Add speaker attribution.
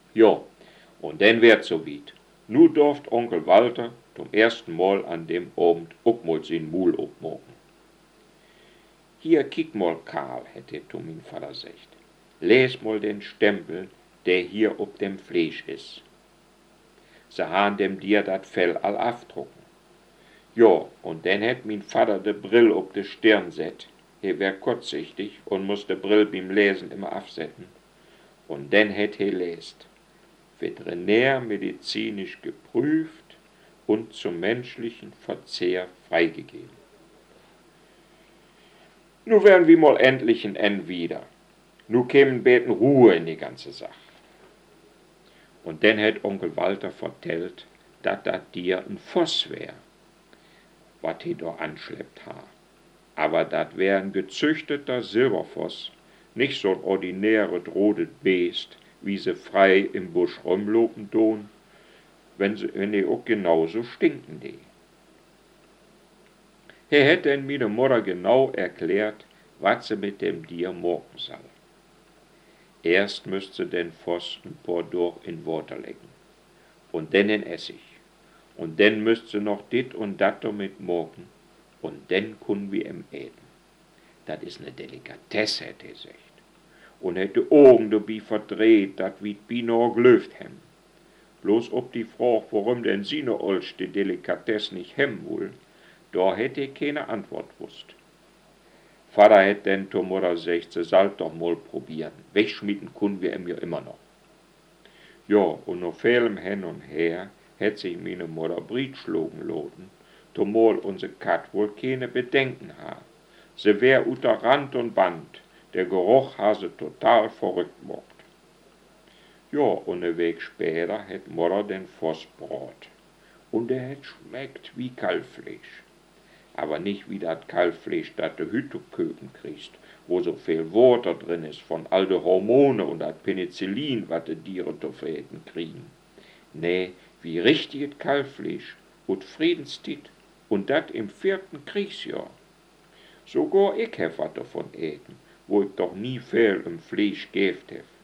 Speaker 1: Jo, und dann wird so weit. Nu durft Onkel Walter zum ersten Mal an dem Abend auch mal sein Mul aufmachen. Hier, kick mal, Karl, hätte zu mein Vater gesagt. Les mal den Stempel, der hier ob dem Fleisch is. Se han dem dir dat Fell all afdrucken. Jo, und dann hätt mein Vater de Brill ob de Stirn set. Er wär kurzsichtig und muß de Brill beim Lesen immer afsetzen. Und dann hätt he lest. Veterinärmedizinisch geprüft und zum menschlichen Verzehr freigegeben. Nu wären wir mal endlich ein End wieder. Nu kämen beten Ruhe in die ganze Sache. Und dann hätt Onkel Walter vertellt, dat dat Tier ein Voss wär, wat he do anschleppt ha. Aber dat wär ein gezüchteter Silbervoss, nicht so ein ordinäres rotes Beest, wie se frei im Busch rumlopen tun, wenn die auch genauso stinken die. Er hätt denn mir de Mutter genau erklärt, wat se mit dem Tier morgen soll. Erst müsste den Voss ein paar durch in Water legen, und dann in Essig, und dann müsste noch dit und dat damit morgen, und dann können wir ihm eten. Dat is ne Delikatesse, hätt er gesagt, und hätte Augen dabei verdreht, dat wie Bino glöft hem. Bloß ob die Frage, warum denn sie ne Olsch die Delikatesse nicht hem will, da hätte ich keine Antwort wusst. Vater hätt denn zur Mutter gesagt, sie soll doch mal probieren. Wegschmieden können wir ihm ja immer noch. Ja, und noch vielem hin und her hätt sich meine Mutter Brietschlagen loten, zumal unsere Kat wohl keine Bedenken ha. Sie wär unter Rand und Band, der Geruch ha sie total verrückt mocht. Ja, und ein Weg später hätt Mutter den Voss brot. Und der hätt schmeckt wie Kalbfleisch. Aber nicht wie dat Kalbfleisch, dat de Hütteköken kriegst, wo so viel Water drin is von all de Hormone und dat Penicillin, wat de Tiere zu vereten kriegen. Nee, wie richtiges Kalbfleisch und Friedenstiet und dat im 4. Kriegsjahr. Sogar ich hef wat davon eten, wo ich doch nie viel im Fleisch geft hef.